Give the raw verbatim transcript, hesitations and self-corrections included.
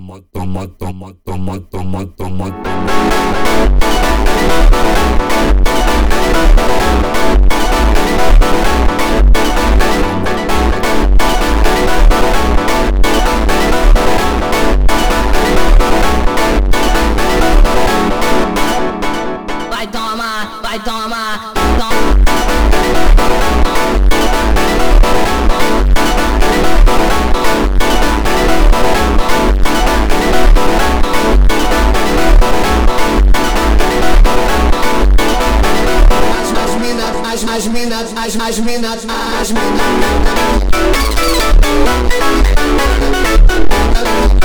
toma, toma, toma, toma, toma, toma. Vai tomar, vai tomar, toma. As minas, as as minas, as as minas, as minas.